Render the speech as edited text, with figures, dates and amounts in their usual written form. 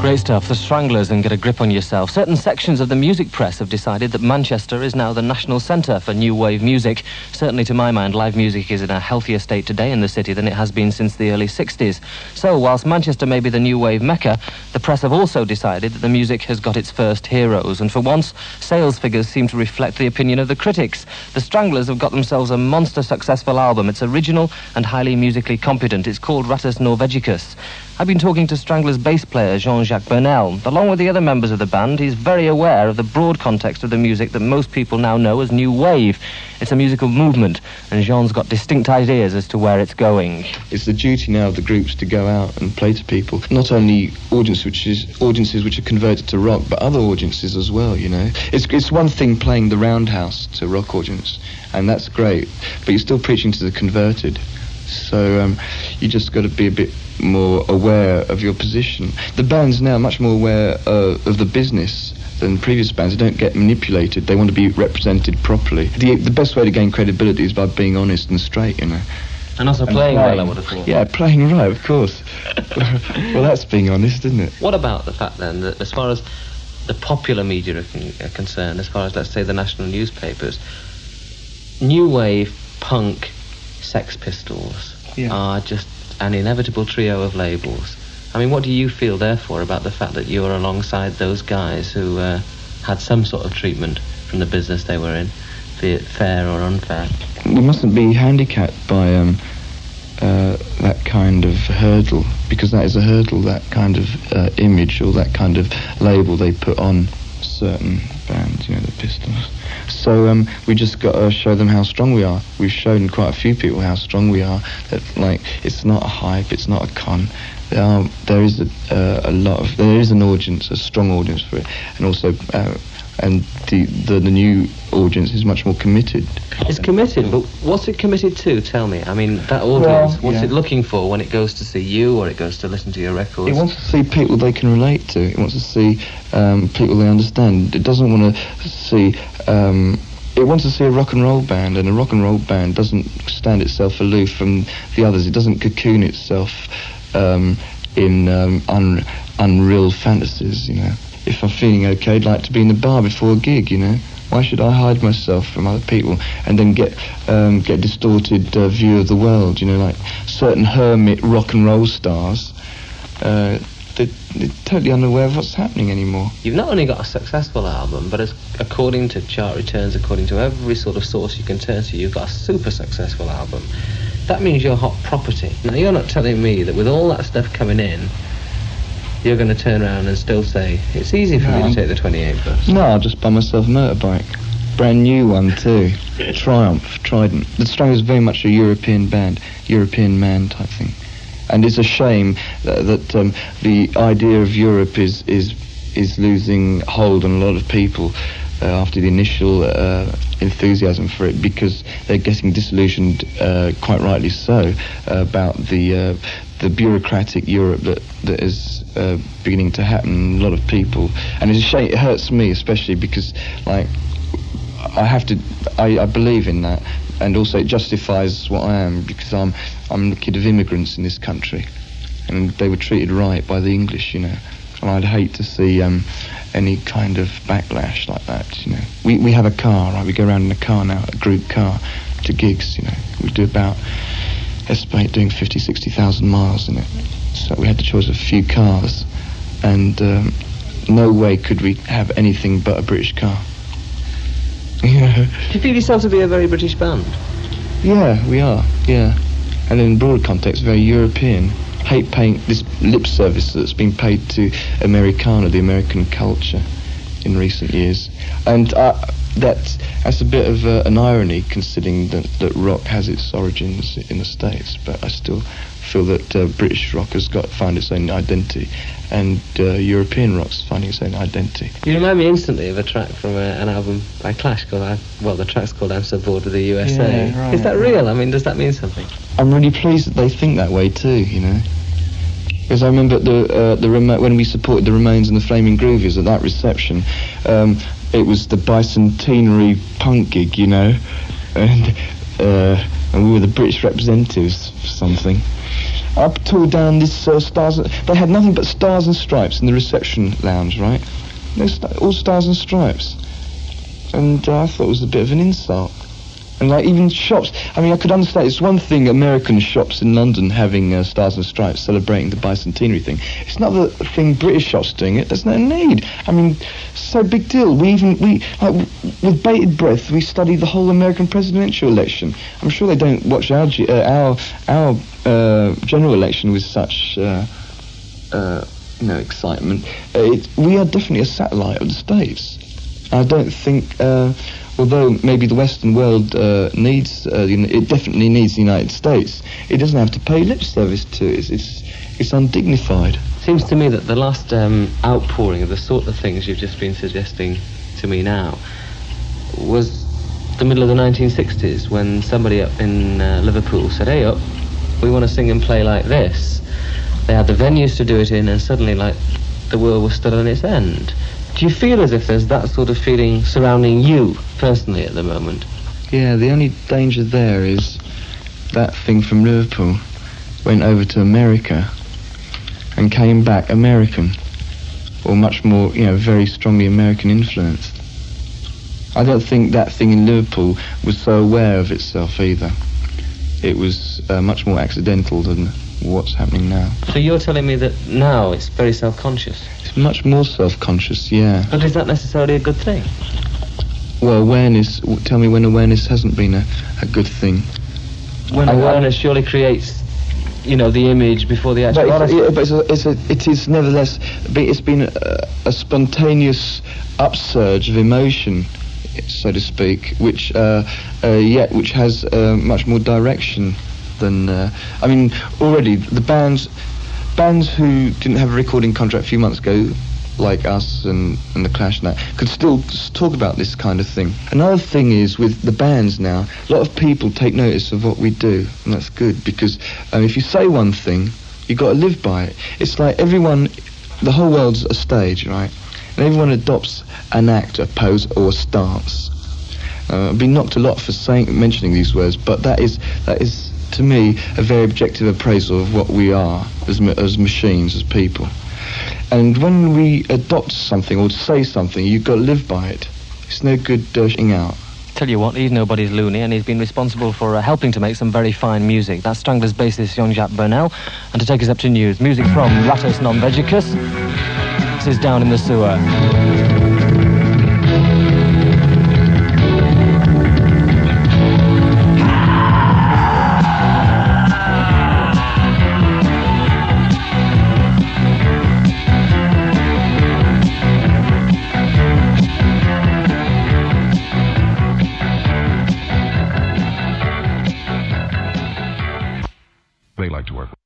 Great stuff, the Stranglers and Get a Grip on Yourself. Certain sections of the music press have decided that Manchester is now the national centre for new wave music. Certainly to my mind, live music is in a healthier state today in the city than it has been since the early 60s. So, whilst Manchester may be the new wave mecca, the press have also decided that the music has got its first heroes. And for once, sales figures seem to reflect the opinion of the critics. The Stranglers have got themselves a monster successful album. It's original and highly musically competent. It's called Rattus Norvegicus. I've been talking to Stranglers bass player Jean-Jacques Burnel. Along with the other members of the band, he's very aware of the broad context of the music that most people now know as new wave. It's a musical movement, and Jean's got distinct ideas as to where it's going. It's the duty now of the groups to go out and play to people, not only audiences which are converted to rock, but other audiences as well, you know. It's one thing playing the roundhouse to a rock audience, and that's great, but you're still preaching to the converted. So you just got to be a bit more aware of your position. The band's now much more aware of the business than previous bands. They don't get manipulated. They want to be represented properly. The best way to gain credibility is by being honest and straight, you know. And also playing well, I would have thought. Yeah, playing right, of course. Well, that's being honest, isn't it? What about the fact, then, that as far as the popular media are concerned, as far as, let's say, the national newspapers, new wave, punk, Sex Pistols are just an inevitable trio of labels. I mean, what do you feel, therefore, about the fact that you're alongside those guys who had some sort of treatment from the business they were in, be it fair or unfair? We mustn't be handicapped by that kind of hurdle, because that is a hurdle, that kind of image or that kind of label they put on certain bands, you know, the Pistols. So we just got to show them how strong we are. We've shown quite a few people how strong we are. That, like, it's not a hype, it's not a con. There is there is an audience, a strong audience for it, and also and the new audience is much more committed. It's committed, but what's it committed to? Tell me. I mean, that audience, what's it looking for when it goes to see you or it goes to listen to your records? It wants to see people they can relate to. It wants to see people they understand. It doesn't want to see... it wants to see a rock and roll band, and a rock and roll band doesn't stand itself aloof from the others. It doesn't cocoon itself in unreal fantasies, you know. If I'm feeling okay, I'd like to be in the bar before a gig, you know. Why should I hide myself from other people and then get distorted view of the world, you know, like certain hermit rock and roll stars, they're totally unaware of what's happening anymore. You've not only got a successful album, but according to chart returns, according to every sort of source you can turn to, you've got a super successful album. That means you're hot property. Now, you're not telling me that with all that stuff coming in, you're going to turn around and still say, it's easy for me to take the 28 bus. No, I'll just buy myself a motorbike. Brand new one, too. Triumph, Trident. The Stranglers is very much a European band, European man type thing. And it's a shame that the idea of Europe is losing hold on a lot of people after the initial enthusiasm for it, because they're getting disillusioned, quite rightly so, about the bureaucratic Europe that is beginning to happen in a lot of people. And it's a shame. It hurts me especially because, like, I believe in that, and also it justifies what I am, because I'm the kid of immigrants in this country, and they were treated right by the English, you know. And I'd hate to see any kind of backlash like that, you know. We have a car, right? We go around in a car now, a group car, to gigs, you know. We do about, estimate doing 50,000-60,000 miles in it. So we had the choice of a few cars, and no way could we have anything but a British car. Do you feel yourself to be a very British band? Yeah, we are, yeah. And in broad context, very European. Hate paying this lip service that's been paid to Americana, the American culture, in recent years. And that's a bit of an irony, considering that rock has its origins in the States, but I still feel that British rock has got to find its own identity, and European rock's finding its own identity. You remind me instantly of a track from an album by Clash called, the track's called I'm So Bored with the USA. Yeah, right. Is that real? I mean, does that mean something? I'm really pleased that they think that way too, you know. Because I remember when we supported the Ramones and the Flaming Groovies at that reception, it was the bicentenary punk gig, you know, and we were the British representatives for something. I tore down this stars. They had nothing but stars and stripes in the reception lounge, right? All stars and stripes, and I thought it was a bit of an insult. And like even shops, I mean, I could understand. It's one thing American shops in London having stars and stripes celebrating the bicentenary thing. It's not the thing British shops doing it. There's no need. I mean, so big deal. We like, with bated breath, we study the whole American presidential election. I'm sure they don't watch our general election with such excitement. We are definitely a satellite of the States. I don't think. Although maybe the Western world needs, it definitely needs the United States, it doesn't have to pay lip service to it. It's undignified. Seems to me that the last outpouring of the sort of things you've just been suggesting to me now was the middle of the 1960s, when somebody up in Liverpool said, "Hey up, we want to sing and play like this." They had the venues to do it in, and suddenly, like, the world was stood on its end. Do you feel as if there's that sort of feeling surrounding you personally at the moment? Yeah, the only danger there is that thing from Liverpool went over to America and came back American, or much more, very strongly American influenced. I don't think that thing in Liverpool was so aware of itself either. It was much more accidental than what's happening now. So you're telling me that now it's very self-conscious? It's much more self-conscious, yeah. But is that necessarily a good thing? Well, awareness, tell me when awareness hasn't been a good thing. When awareness surely creates, the image before the actual... It is nevertheless, it's been a spontaneous upsurge of emotion, so to speak, which has much more direction than... already the bands who didn't have a recording contract a few months ago, like us and the Clash and that, could still talk about this kind of thing. Another thing is, with the bands now, a lot of people take notice of what we do, and that's good, because if you say one thing, you've got to live by it. It's like the whole world's a stage, right? And everyone adopts an act, a pose, or a stance. I've been knocked a lot for mentioning these words, but that is to me a very objective appraisal of what we are as machines, as people. And when we adopt something or say something, you've got to live by it. It's no good dashing out. Tell you what, he's nobody's loony, and he's been responsible for helping to make some very fine music. That's Stranglers bassist Jean-Jacques Burnel. And to take us up to news, music from Rattus Non-Vegicus. This is Down in the Sewer. They like to work with